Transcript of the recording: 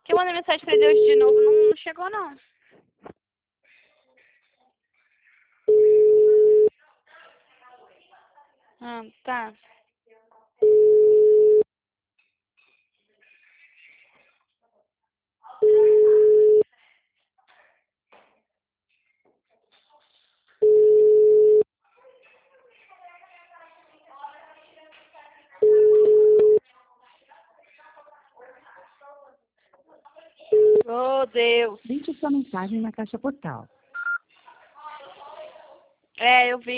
Eu mandei mensagem pra ele hoje de novo, não chegou não. Ah, tá. Oh, Deus. Deixe sua mensagem na caixa postal. É, eu vi.